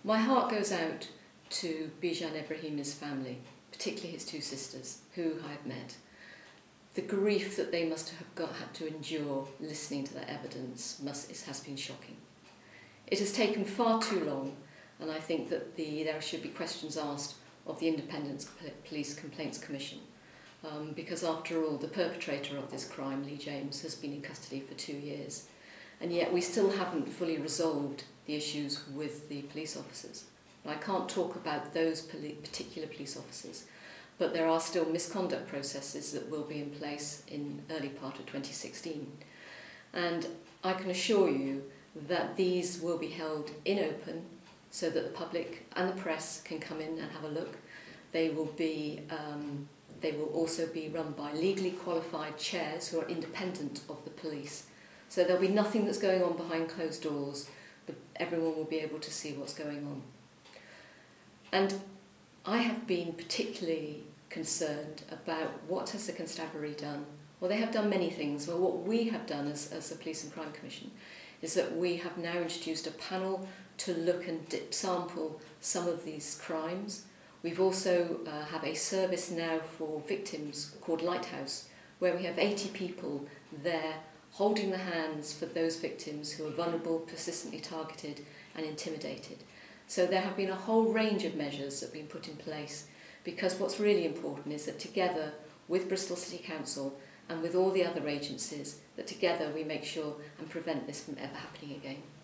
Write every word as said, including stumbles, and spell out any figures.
My heart goes out to Bijan Ebrahimi's family, particularly his two sisters, who I have met. The grief that they must have got, had to endure listening to that evidence must, it has been shocking. It has taken far too long, and I think that the, there should be questions asked of the Independent Police Complaints Commission, um, because after all, the perpetrator of this crime, Lee James, has been in custody for two years, and yet we still haven't fully resolved the issues with the police officers. I can't talk about those poli- particular police officers, but there are still misconduct processes that will be in place in early part of twenty sixteen. And I can assure you that these will be held in open so that the public and the press can come in and have a look. They will be, um, they will also be run by legally qualified chairs who are independent of the police. So there'll be nothing that's going on behind closed doors, but everyone will be able to see what's going on. And I have been particularly concerned about what has the constabulary done. Well, they have done many things. Well, what we have done as, as the Police and Crime Commission is that we have now introduced a panel to look and dip sample some of these crimes. We've also uh, have a service now for victims called Lighthouse, where we have eighty people there holding the hands for those victims who are vulnerable, persistently targeted and intimidated. So there have been a whole range of measures that have been put in place, because what's really important is that together with Bristol City Council and with all the other agencies, that together we make sure and prevent this from ever happening again.